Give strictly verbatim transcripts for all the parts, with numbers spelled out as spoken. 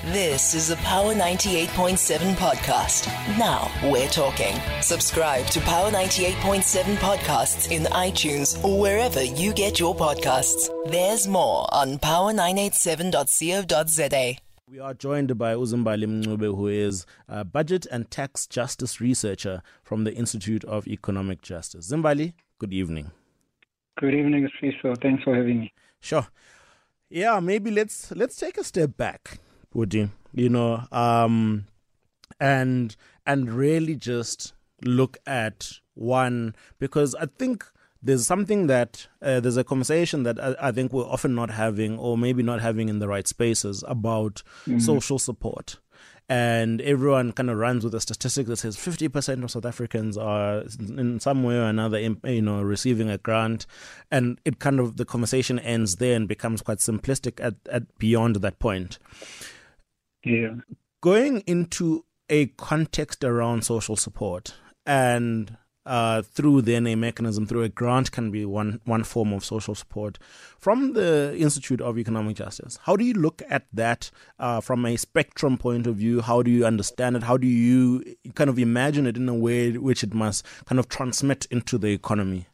This is a Power ninety-eight point seven podcast. Now we're talking. Subscribe to Power ninety-eight point seven podcasts in iTunes or wherever you get your podcasts. There's more on power nine eight seven dot co dot za. We are joined by Uzimbali Mncube, who is a budget and tax justice researcher from the Institute of Economic Justice. Zimbali, good evening. Good evening, Sfiso. Thanks for having me. Sure. Yeah, maybe let's let's take a step back, Woody. You know, um, and and really just look at one, because I think there's something that uh, there's a conversation that I, I think we're often not having, or maybe not having in the right spaces, about mm-hmm. social support. And everyone kind of runs with a statistic that says fifty percent of South Africans are in some way or another, you know, receiving a grant. And it kind of, the conversation ends there and becomes quite simplistic at, at beyond that point. Yeah. Going into a context around social support and uh, through then a mechanism, through a grant can be one, one form of social support. From the Institute of Economic Justice, how do you look at that uh, from a spectrum point of view? How do you understand it? How do you kind of imagine it in a way which it must kind of transmit into the economy?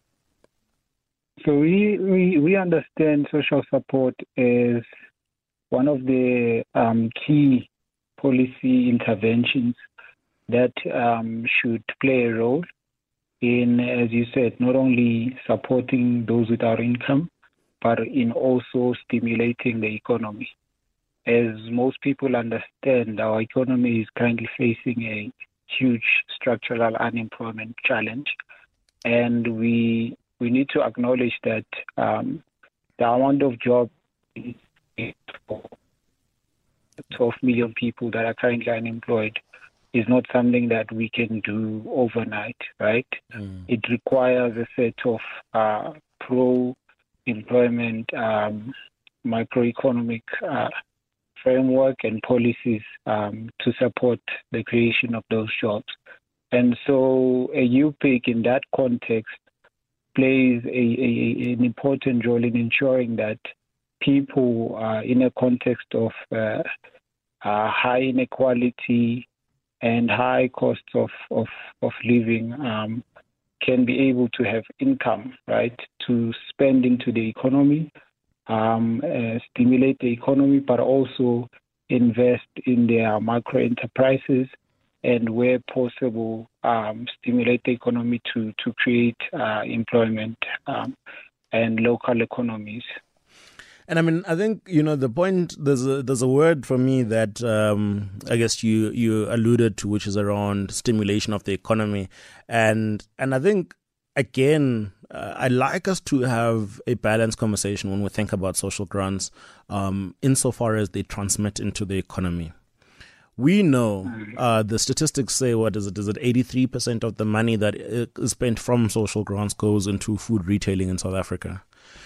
So we, we, we understand social support as one of the um, key policy interventions that um, should play a role in, as you said, not only supporting those without income, but in also stimulating the economy. As most people understand, our economy is currently facing a huge structural unemployment challenge, and we we need to acknowledge that um, the amount of jobs for twelve million people that are currently unemployed is not something that we can do overnight, right? Mm. It requires a set of uh, pro-employment um, microeconomic uh, framework and policies um, to support the creation of those jobs. And so a U P I C in that context plays a, a, an important role in ensuring that people uh, in a context of uh, uh, high inequality and high costs of, of, of living um, can be able to have income, right, to spend into the economy, um, uh, stimulate the economy, but also invest in their micro enterprises, and where possible, um, stimulate the economy to, to create uh, employment um, and local economies. And I mean, I think, you know, the point, there's a, there's a word for me that um, I guess you, you alluded to, which is around stimulation of the economy. And and I think, again, uh, I'd like us to have a balanced conversation when we think about social grants, um, insofar as they transmit into the economy. We know uh, the statistics say, what is it? Is it eighty-three percent of the money that is spent from social grants goes into food retailing in South Africa?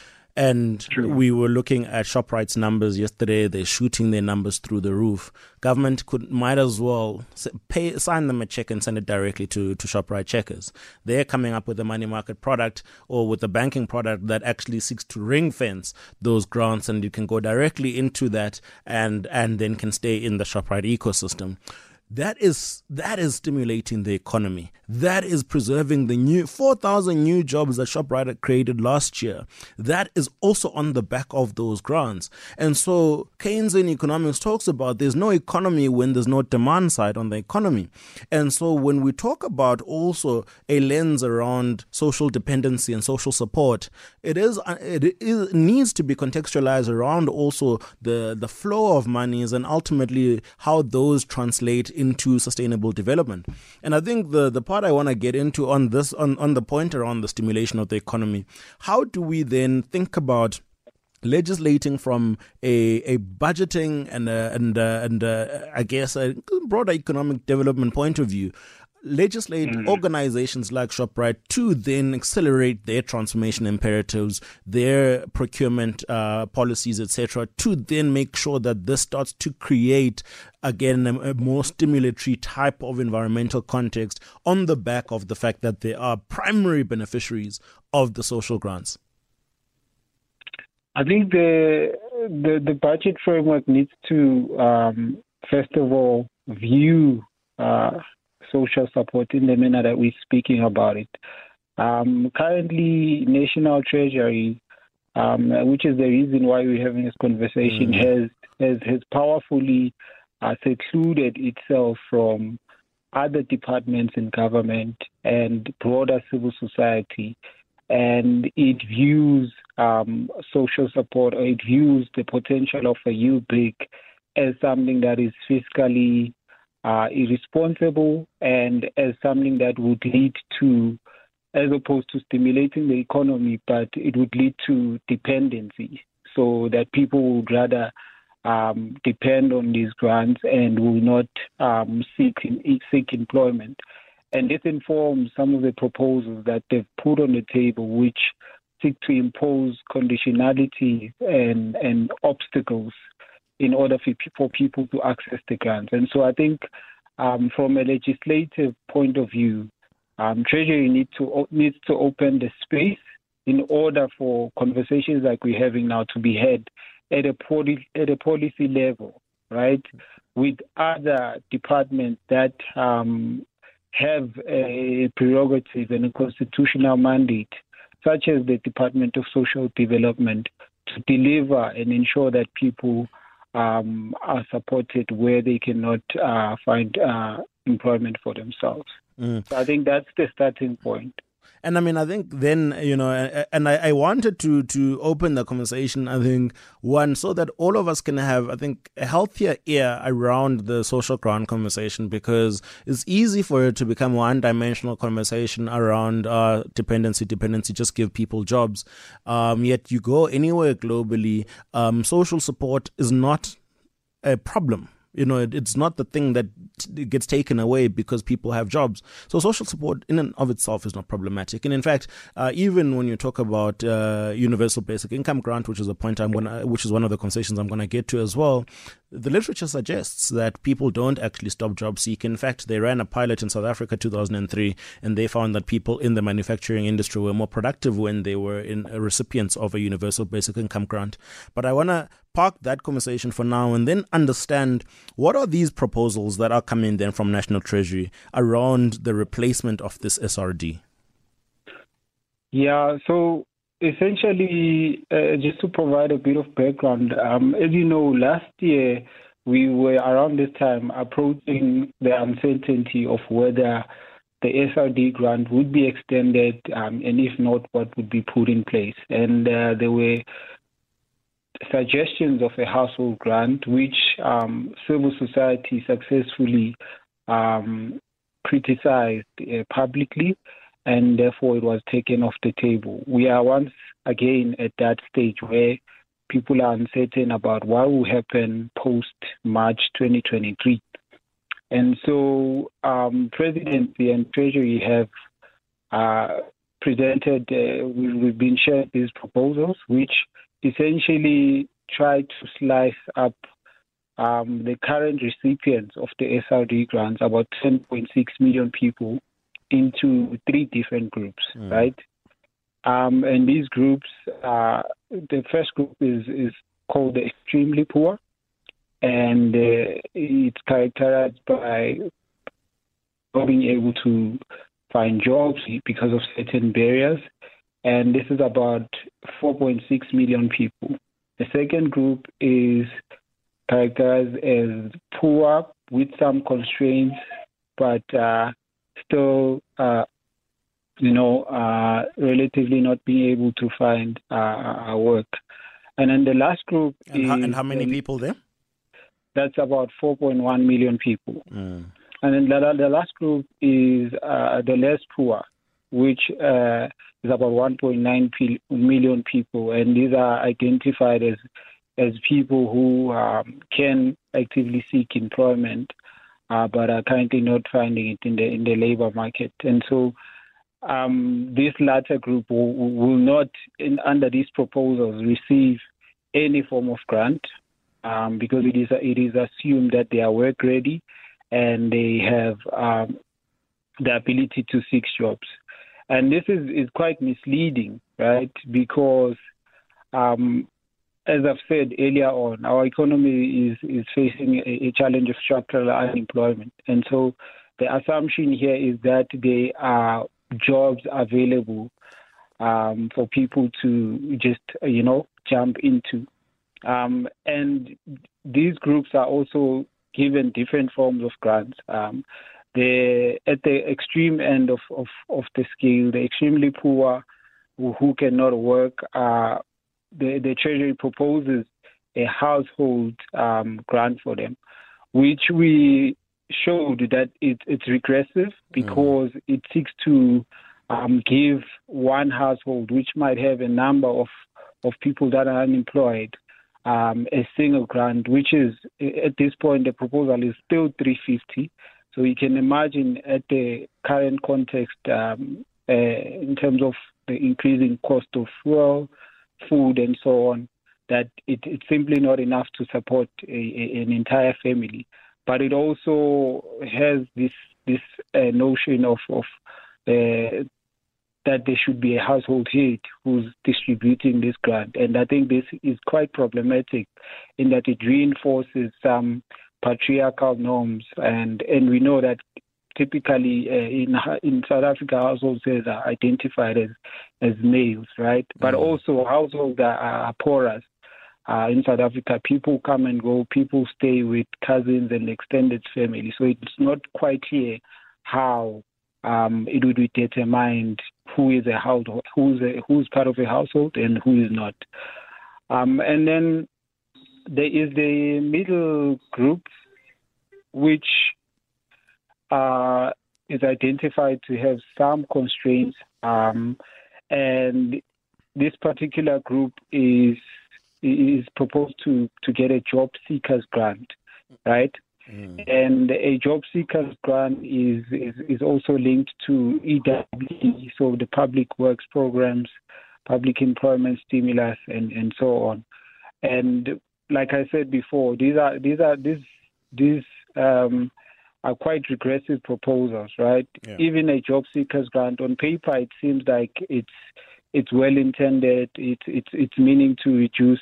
And True. We were looking at ShopRite's numbers yesterday. They're shooting their numbers through the roof. Government could might as well pay, sign them a check and send it directly to, to ShopRite checkers. They're coming up with a money market product or with a banking product that actually seeks to ring fence those grants, and you can go directly into that and, and then can stay in the ShopRite ecosystem. That is that is stimulating the economy. That is preserving the new four thousand new jobs that ShopRite created last year. That is also on the back of those grants. And so Keynesian economics talks about there's no economy when there's no demand side on the economy. And so when we talk about also a lens around social dependency and social support, it is it is it needs to be contextualized around also the the flow of monies and ultimately how those translate into sustainable development. And I think the, the part I want to get into on this, on, on the point around the stimulation of the economy, how do we then think about legislating from a a budgeting and a, and a, and a, I guess a broader economic development point of view, legislate mm. organizations like ShopRite to then accelerate their transformation imperatives, their procurement uh, policies, et cetera, to then make sure that this starts to create, again, a, a more stimulatory type of environmental context on the back of the fact that they are primary beneficiaries of the social grants? I think the the, the budget framework needs to, um, first of all, view uh, social support in the manner that we're speaking about it. Um, currently, National Treasury, um, which is the reason why we're having this conversation, mm. has, has has powerfully uh, secluded itself from other departments in government and broader civil society, and it views um, social support, or it views the potential of a U B I C as something that is fiscally uh, irresponsible and as something that would lead to, as opposed to stimulating the economy, but it would lead to dependency, so that people would rather um, depend on these grants and will not um, seek seek employment. And this informs some of the proposals that they've put on the table, which seek to impose conditionality and, and obstacles in order for, for people to access the grants. And so I think um, from a legislative point of view, um, Treasury needs to, needs to open the space in order for conversations like we're having now to be had at a, poli- at a policy level, right, with other departments that um, have a prerogative and a constitutional mandate, such as the Department of Social Development, to deliver and ensure that people um, are supported where they cannot uh, find uh, employment for themselves. Mm. So I think that's the starting point. And I mean, I think then, you know, and I, I wanted to to open the conversation, I think, one, so that all of us can have, I think, a healthier ear around the social grant conversation, because it's easy for it to become one-dimensional conversation around uh, dependency, dependency, just give people jobs. Um, yet you go anywhere globally, um, social support is not a problem. You know, it, it's not the thing that t- gets taken away because people have jobs. So social support in and of itself is not problematic. And in fact, uh, even when you talk about uh, universal basic income grant, which is a point I'm gonna, which is one of the conversations I'm going to get to as well, the literature suggests that people don't actually stop job seeking. In fact, they ran a pilot in South Africa two thousand three, and they found that people in the manufacturing industry were more productive when they were in uh, recipients of a universal basic income grant. But I want to park that conversation for now and then understand what are these proposals that are coming then from National Treasury around the replacement of this S R D? Yeah, so essentially, uh, just to provide a bit of background, um, as you know, last year we were around this time approaching the uncertainty of whether the S R D grant would be extended, um, and if not, what would be put in place. And uh, there were suggestions of a household grant, which um, civil society successfully um, criticized uh, publicly, and therefore it was taken off the table. We are once again at that stage where people are uncertain about what will happen post-March twenty twenty-three. And so um, Presidency and Treasury have uh, presented, uh, we, we've been shared these proposals, which essentially try to slice up um, the current recipients of the S R D grants, about ten point six million people, into three different groups, mm. right? Um, and these groups, uh, the first group is, is called the extremely poor, and uh, it's characterized by not being able to find jobs because of certain barriers. And this is about four point six million people. The second group is characterized as poor with some constraints, but uh, still, uh, you know, uh, relatively not being able to find uh, work. And then the last group and is... How, and how many um, people there? That's about four point one million people. Mm. And then the, the last group is uh, the less poor, which uh, is about one point nine million people, and these are identified as as people who um, can actively seek employment, uh, but are currently not finding it in the in the labor market. And so, um, this latter group will, will not, in, under these proposals, receive any form of grant um, because it is it is assumed that they are work ready and they have um, the ability to seek jobs. And this is, is quite misleading, right? Because um, as I've said earlier on, our economy is, is facing a, a challenge of structural unemployment. And so the assumption here is that there are jobs available um, for people to just, you know, jump into. Um, and these groups are also given different forms of grants. Um, they're at the extreme end of, of, of the scale, the extremely poor who, who cannot work, uh, the, the Treasury proposes a household um, grant for them, which we showed that it, it's regressive because mm. it seeks to um, give one household, which might have a number of, of people that are unemployed, um, a single grant, which is, at this point, the proposal is still three hundred fifty dollars. So you can imagine at the current context, um, uh, in terms of the increasing cost of fuel, food, and so on, that it, it's simply not enough to support a, a, an entire family. But it also has this this uh, notion of, of uh, that there should be a household head who's distributing this grant. And I think this is quite problematic in that it reinforces some patriarchal norms. And, and we know that typically uh, in in South Africa, households are identified as, as males, right? But mm-hmm. also households that are poorer. Uh, in South Africa, people come and go, people stay with cousins and extended family. So it's not quite clear how um, it would be determined who is a household, who's a, who's part of a household and who is not. Um, and then there is the middle group, which uh, is identified to have some constraints. Um, and this particular group is is proposed to, to get a job seekers grant, right? Mm. And a job seekers grant is, is, is also linked to E W E, so the public works programs, public employment stimulus, and, and so on. And like I said before, these are these are these these um, are quite regressive proposals, right? Yeah. Even a job seekers grant on paper, it seems like it's It's well intended. It's it's it's meaning to reduce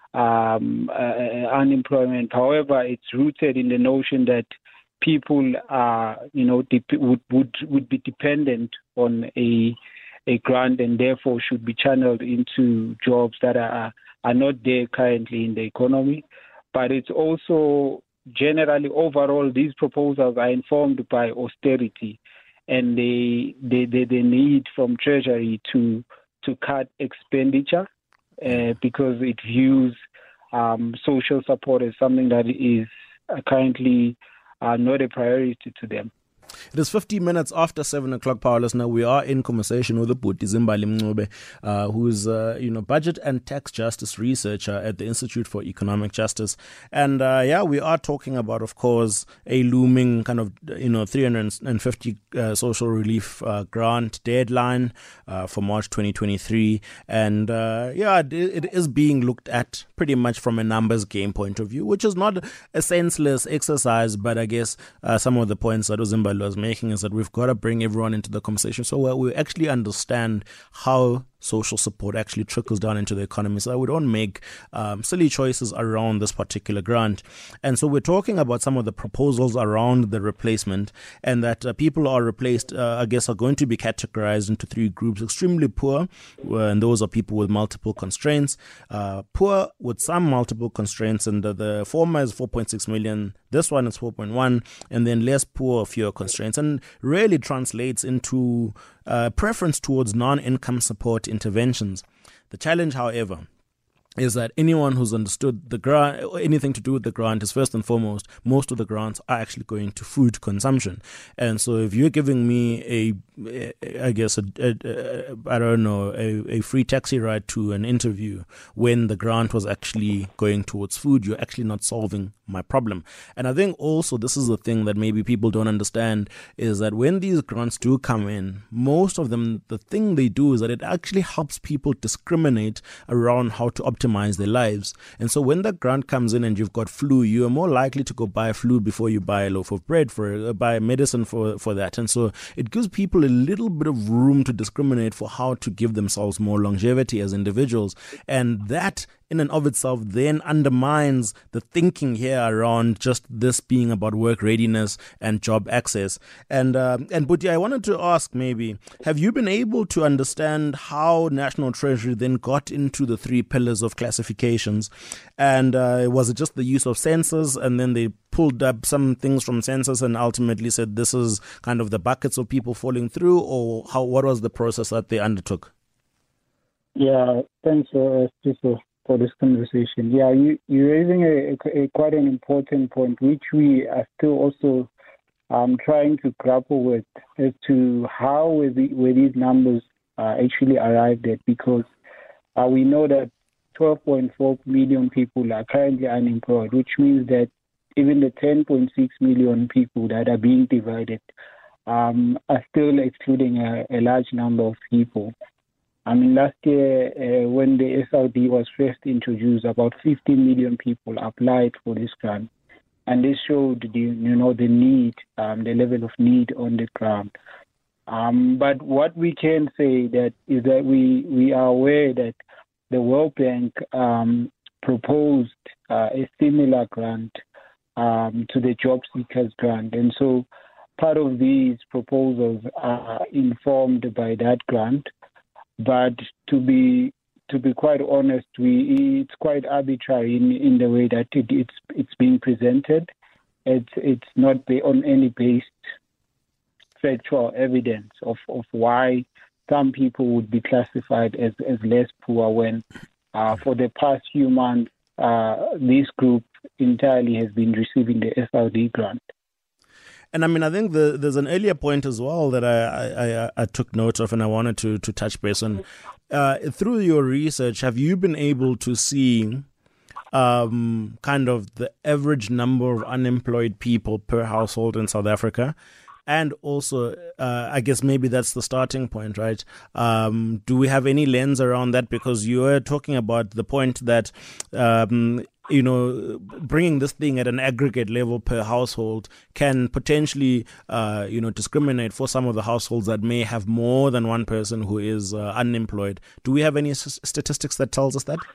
um, uh, unemployment. However, it's rooted in the notion that people are, you know, dep- would would would be dependent on a a grant and therefore should be channeled into jobs that are are not there currently in the economy. But it's also generally overall these proposals are informed by austerity and the the the, the need from Treasury to to cut expenditure uh, because it views um, social support as something that is uh, currently uh, not a priority to them. It is fifty minutes after seven o'clock, power listener. We are in conversation with Bhuti Zimbali Mncube, uh, who's uh, you know budget and tax justice researcher at the Institute for Economic Justice. And uh, yeah, we are talking about, of course, a looming kind of you know three hundred fifty uh, social relief uh, grant deadline uh, for March twenty twenty-three. And uh, yeah, it, it is being looked at pretty much from a numbers game point of view, which is not a senseless exercise. But I guess uh, some of the points that Zimbali was making is that we've got to bring everyone into the conversation so we actually understand how social support actually trickles down into the economy so that we don't make um, silly choices around this particular grant. And so we're talking about some of the proposals around the replacement, and that uh, people are replaced, uh, I guess, are going to be categorized into three groups: extremely poor, and those are people with multiple constraints, uh, poor with some multiple constraints, and the, the former is four point six million, this one is four point one, and then less poor, fewer constraints, and really translates into uh, preference towards non-income support interventions. The challenge, however, is that anyone who's understood the grant, anything to do with the grant, is first and foremost, most of the grants are actually going to food consumption. And so if you're giving me a, I guess, a, a, a, I don't know, a, a free taxi ride to an interview when the grant was actually going towards food, you're actually not solving my problem. And I think also this is the thing that maybe people don't understand, is that when these grants do come in, most of them, the thing they do is that it actually helps people discriminate around how to optimize their lives. And so when the grant comes in and you've got flu, you are more likely to go buy flu before you buy a loaf of bread, for uh, buy medicine for, for that. And so it gives people a little bit of room to discriminate for how to give themselves more longevity as individuals. And that in and of itself then undermines the thinking here around just this being about work readiness and job access. And uh, and Buti, I wanted to ask maybe, have you been able to understand how National Treasury then got into the three pillars of classifications? And uh, was it just the use of census, and then they pulled up some things from census and ultimately said this is kind of the buckets of people falling through, or how? What was the process that they undertook? Yeah, thanks uh, for, for this conversation. Yeah, you, you're raising a, a, quite an important point, which we are still also um, trying to grapple with as to how were, the, were these numbers uh, actually arrived at, because uh, we know that twelve point four million people are currently unemployed, which means that even the ten point six million people that are being divided um, are still excluding a, a large number of people. I mean, last year, uh, when the S R D was first introduced, about fifteen million people applied for this grant. And this showed the, you know, the need, um, the level of need on the ground. Um, but what we can say that is that we, we are aware that the World Bank um, proposed uh, a similar grant um, to the Job Seekers Grant. And so part of these proposals are informed by that grant. But to be to be quite honest, we it's quite arbitrary in, in the way that it, it's it's being presented. It's it's not on any based factual evidence of, of why some people would be classified as, as less poor when uh, for the past few months uh, this group entirely has been receiving the S R D grant. And I mean, I think the, there's an earlier point as well that I, I, I took note of and I wanted to, to touch base on. Uh, through your research, have you been able to see um, kind of the average number of unemployed people per household in South Africa? And also, uh, I guess maybe that's the starting point, right? Um, do we have any lens around that? Because you were talking about the point that um, you know, bringing this thing at an aggregate level per household can potentially, uh, you know, discriminate for some of the households that may have more than one person who is uh, unemployed. Do we have any s- statistics that tells us that?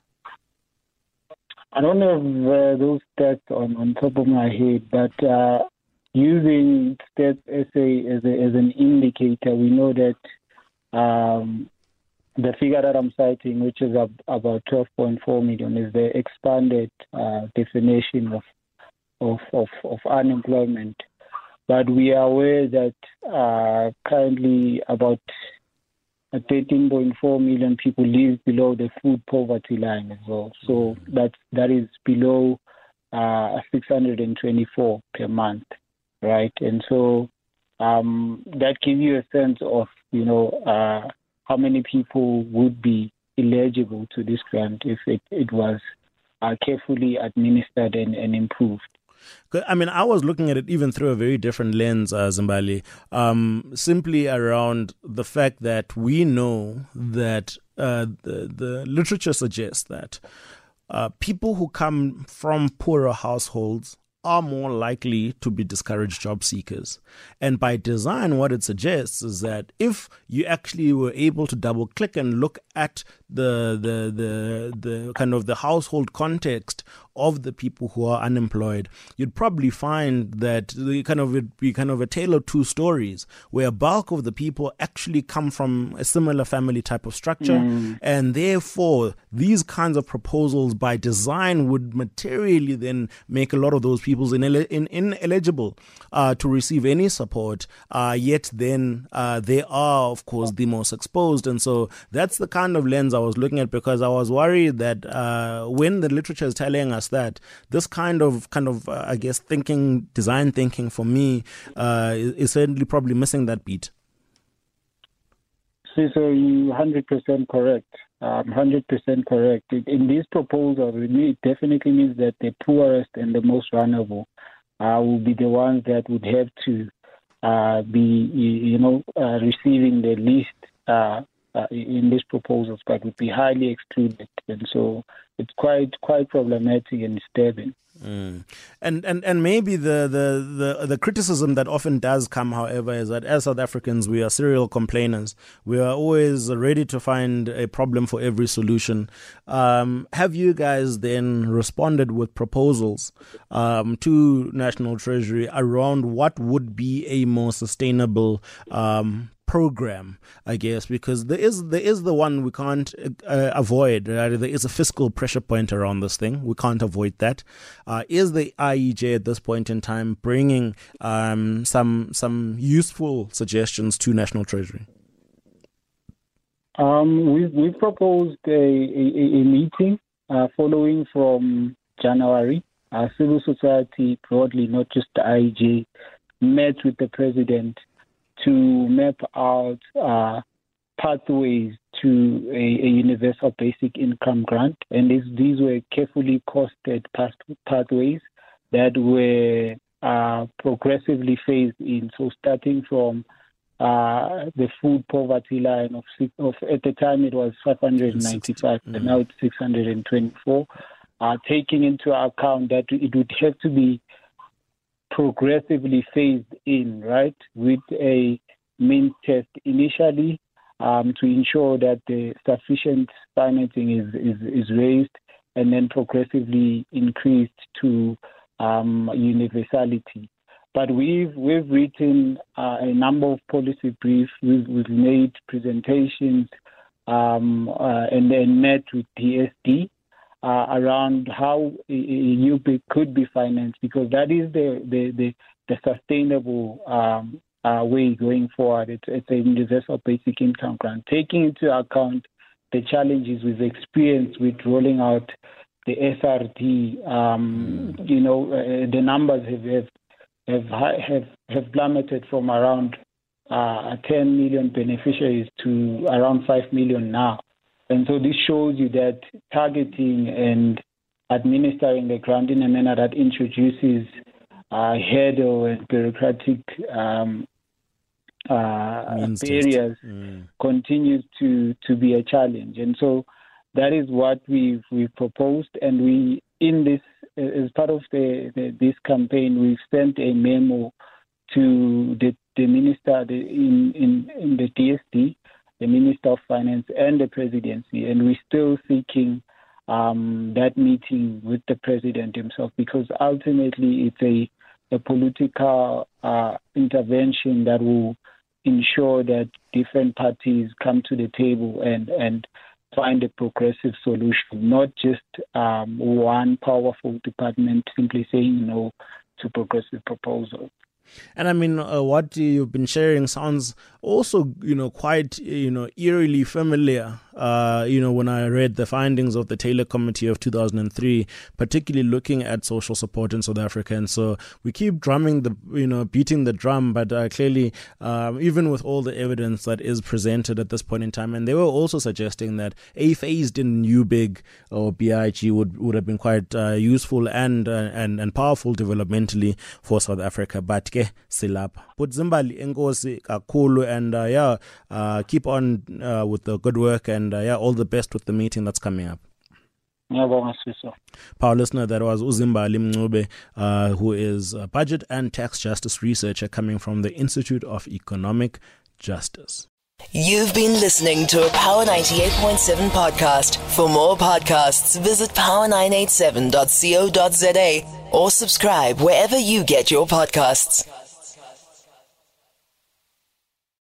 I don't have uh, those stats on, on top of my head, but uh, using Stats S A as, a, as an indicator, we know that um, the figure that I'm citing, which is ab- about twelve point four million, is the expanded uh, definition of, of of of unemployment. But we are aware that uh, currently about thirteen point four million people live below the food poverty line as well. So that that is below uh, six hundred twenty-four per month, right? And so um, that gives you a sense of, you know, uh, how many people would be eligible to this grant if it, it was uh, carefully administered and, and improved. I mean, I was looking at it even through a very different lens, uh, Zimbali, um, simply around the fact that we know that uh, the, the literature suggests that uh, people who come from poorer households are more likely to be discouraged job seekers. And by design, what it suggests is that if you actually were able to double click and look at the the the the kind of the household context of the people who are unemployed, you'd probably find that the kind of it'd be kind of a tale of two stories, where a bulk of the people actually come from a similar family type of structure, mm. and therefore these kinds of proposals by design would materially then make a lot of those people inel- in, ineligible uh, to receive any support, uh, yet then uh, they are, of course, the most exposed. And so that's the kind of lens I was looking at, because I was worried that uh, when the literature is telling us that this kind of kind of uh, I guess thinking, design thinking for me uh, is, is certainly probably missing that beat. So, so you're one hundred percent correct. Um, one hundred percent correct. In these proposals, it definitely means that the poorest and the most vulnerable uh, will be the ones that would have to uh, be, you know, uh, receiving the least uh, uh, in these proposals, but would be highly excluded. And so it's quite quite problematic and disturbing. Mm. And and and maybe the, the, the, the criticism that often does come, however, is that as South Africans, we are serial complainers. We are always ready to find a problem for every solution. Um, have you guys then responded with proposals um, to National Treasury around what would be a more sustainable um program, I guess, because there is there is the one we can't uh, avoid. Right? There is a fiscal pressure point around this thing. We can't avoid that. Uh, is the I E J at this point in time bringing um, some some useful suggestions to National Treasury? Um, we've, we've proposed a, a, a meeting uh, following from January. Uh, civil society broadly, not just the I E J, met with the president to map out uh, pathways to a, a universal basic income grant. And these, these were carefully costed pathways that were uh, progressively phased in. So starting from uh, the food poverty line of, of, at the time it was five hundred ninety-five, mm. and now it's six hundred twenty-four, uh, taking into account that it would have to be progressively phased in, right, with a means test initially um, to ensure that the sufficient financing is, is, is raised and then progressively increased to um, universality. But we've we've written uh, a number of policy briefs, we've, we've made presentations um, uh, and then met with D S D Uh, around how a, a U B I C could be financed, because that is the the, the, the sustainable um, uh, way going forward. It's, it's a universal basic income grant, taking into account the challenges we've experienced with rolling out the S R D. Um, you know, uh, the numbers have have have have, have plummeted from around uh, ten million beneficiaries to around five million now. And so this shows you that targeting and administering the grant in a manner that introduces uh, hurdle and bureaucratic um, uh, barriers mm. continues to, to be a challenge. And so that is what we've, we've proposed. And we, in this, as part of the, the, this campaign, we've sent a memo to the, the minister the, in, in, in the D S D, the Minister of Finance and the Presidency, and we're still seeking um, that meeting with the President himself, because ultimately it's a, a political uh, intervention that will ensure that different parties come to the table and, and find a progressive solution, not just um, one powerful department simply saying no to progressive proposals. And I mean, uh, what you've been sharing sounds also, you know, quite, you know, eerily familiar. Uh, you know, when I read the findings of the Taylor Committee of two thousand three, particularly looking at social support in South Africa. And so we keep drumming the, you know, beating the drum, but uh, clearly, um, even with all the evidence that is presented at this point in time, and they were also suggesting that a phased in U B I G or B I G would, would have been quite uh, useful and, uh, and and powerful developmentally for South Africa. But ke silapha. But Zimbali enkosi kakhulu, and uh, yeah, uh, keep on uh, with the good work, and uh, yeah, all the best with the meeting that's coming up. Power listener, that was Uzimbali Mncube, uh, who is a budget and tax justice researcher coming from the Institute of Economic Justice. You've been listening to a Power ninety-eight point seven podcast. For more podcasts, visit power nine eight seven dot co dot za or subscribe wherever you get your podcasts.